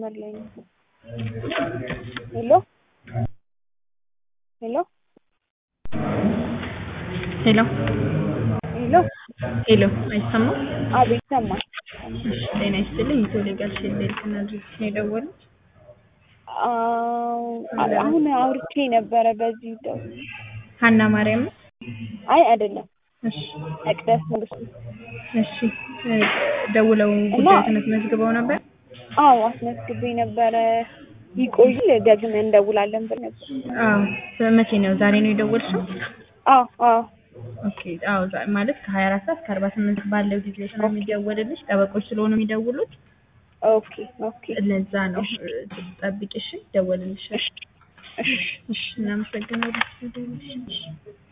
መስመር ላይ ነው። ሄሎ ሄሎ ሄሎ ሄሎ ሄሎ አይሰማም? አቤት ሰማኝ። እሺ ጤና ይስጥልኝ። ኢትዮ ሌጋል ሼል ከናዝሬት ነው የደወሉት? አሁን አውርቼ ነበረ በዚህ ደው ሀና ማርያም? አይ አይደለም። እሺ መቅደስ ንጉስ። እሺ ደውለው ጉዳዩን አስመዝግበው ነበር? አዎ አስመዝግቤ ነበረ። ይቆይ ደግመን እንደውላለን ብለን ነበር። አዎ በመቼ ነው? ዛሬ ነው የደወልሽው? አዎ አዎ ኦኬ አዎ ማለት ከ24 ሰዓት ከ48 ባለው ጊዜ ውስጥ ነው የሚደወልልሽ። ጠበቆች ስለሆኑ የሚደውሉት። ኦኬ ኦኬ ለዛ ነው ጠብቂሽ፣ ደወልልሽ። እሺ እሺ እናመሰግናለን።